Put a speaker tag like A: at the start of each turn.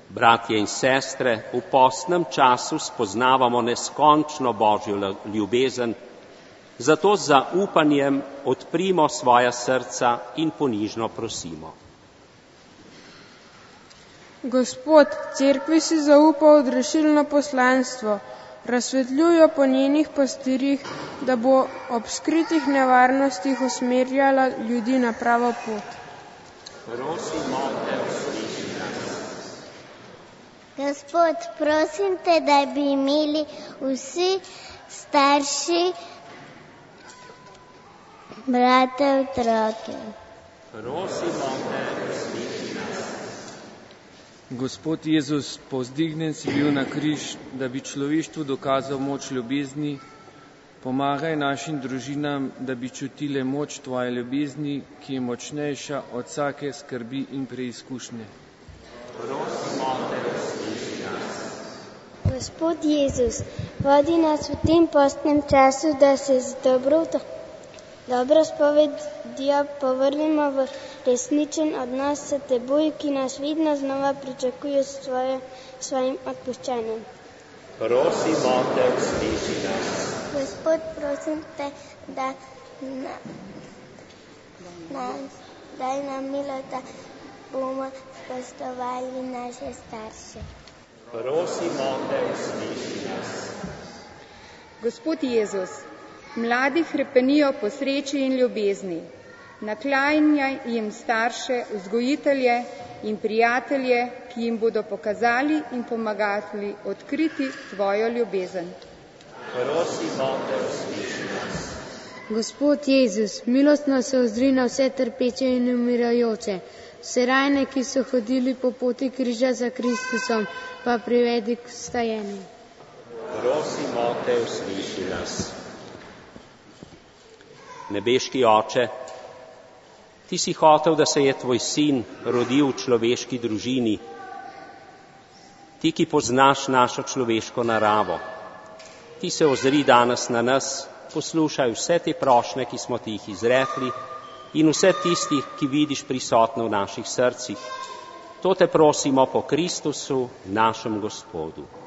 A: Bratje in sestre, v postnem času spoznavamo neskončno Božjo ljubezen, zato z zaupanjem odprimo svoja srca in ponižno prosimo.
B: Gospod, cerkvi si zaupal odrešilno poslanstvo, razsvetljujo po njenih pastirjih, da bo ob skritih nevarnostih usmerjala ljudi na pravo pot.
A: Prosimo te, usliši nas.
C: Gospod, prosim te, da bi imeli vsi starši brate otroke.
A: Prosimo te, usliši nas.
D: Gospod Jezus, povzdignjen si bil na križ, da bi človeštvu dokazal moč ljubezni. Pomagaj našim družinam, da bi čutile moč tvoje ljubezni, ki je močnejša od vsake skrbi in preizkušnje.
A: Prosimo te, usliši nas.
C: Gospod Jezus, vodi nas v tem postnem času, da se z dobro spovedijo povrnemo v resničen odnos s teboj, ki nas vedno znova pričakuje s svojim odpuščanjem.
A: Prosimo te, usliši nas.
C: Gospod, prosim te, da daj nam milost, da bomo spoštovali naše starše.
A: Prosimo te, usliši nas.
E: Gospod Jezus, mladi hrepenijo po sreči in ljubezni. Naklanja jim starše, vzgojitelje in prijatelje, ki jim bodo pokazali in pomagali odkriti tvojo ljubezen.
A: Prosimo te, usliši nas.
B: Gospod Jezus, milostno se ozri na vse trpeče in umirajoče, vse rajne, ki so hodili po poti križa za Kristusom, pa privedi k vstajenju.
A: Prosimo te, usliši nas. Nebeški Oče, ti si hotel, da se je tvoj sin rodil v človeški družini. Ti, ki poznaš našo človeško naravo, ti se ozri danes na nas, poslušaj vse te prošnje, ki smo ti jih izrekli in vse tistih, ki vidiš prisotno v naših srcih. To te prosimo po Kristusu, našem Gospodu.